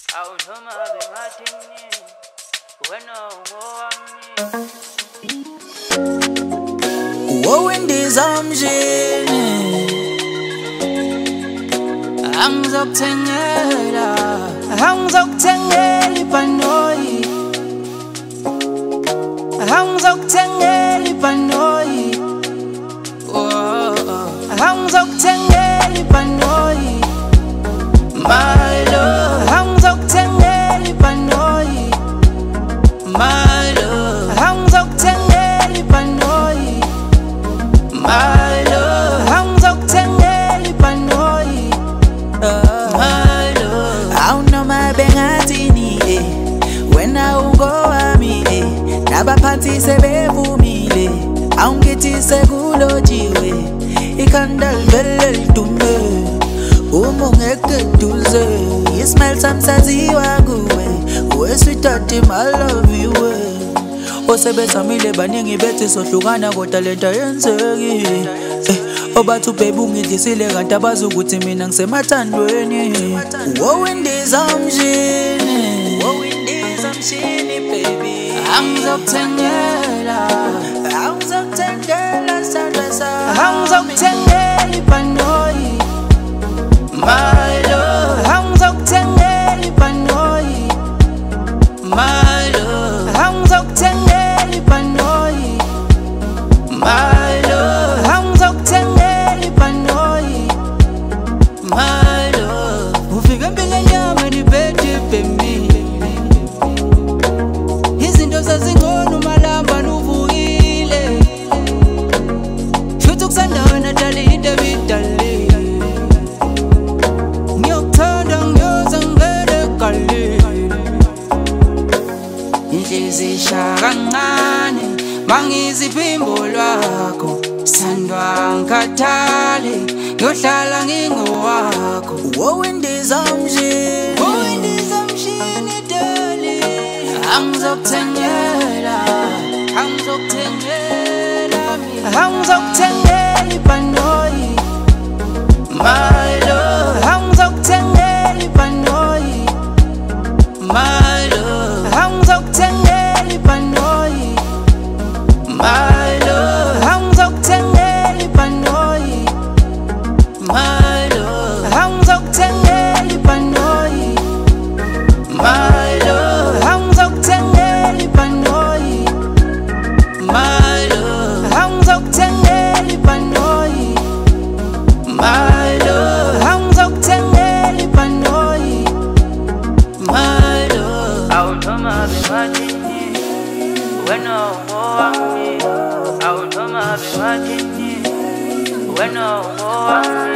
awuthoma bengathini wena ungowami Wowindizamshini Angizokuthengela ibhanoyi Angizokuthengela ibhanoyi Angizokuthengela ibhanoyi My love Angizokuthengela ibhanoyi My love Angizokuthengela ibhanoyi My love Angizokuthengela ibhanoyi My love Awunoma bengathini wena ungowami nabaphansi sebevumile awungithi sekulotshiwe ikhanda livele lidume uma ungeke duze ismail sami saziwa kuwe wesithathe my love you osebezamile baningi bethi sohlukana kodwa lento yenzeki obathu baby ungidlisile kanti abazi ukuthi mina ngisemathandweni wowindizamshini baby Angizokuthengela sandla sami Angizokuthengela ibhanoyi My love Angizokuthengela ibhanoyi My love Angizokuthengela ibhanoyi My love Angizokuthengela ibhanoyi My love ufike empilweni yami nibethe baby izinto zazingcono malamba nuvukile futhi kusanda wena dali into bidale ngiyokuthanda ngiyoza ngele gale inhliziyo ishaya kancane mangiziphimbo lwakho sandwa ngikhathale ngiyohlala ngingowakho wowindizamshini dali Angizokuthengela ibhanoyi My love Angizokuthengela ibhanoyi My love Angizokuthengela ibhanoyi My love Angizokuthengela ibhanoyi My love Angizokuthengela ibhanoyi My love Angizokuthengela ibhanoyi My love Angizokuthengela ibhanoyi My love Angizokuthengela ibhanoyi My love awuthoma bengathini wena ungowami awuthoma bengathini wena ungowami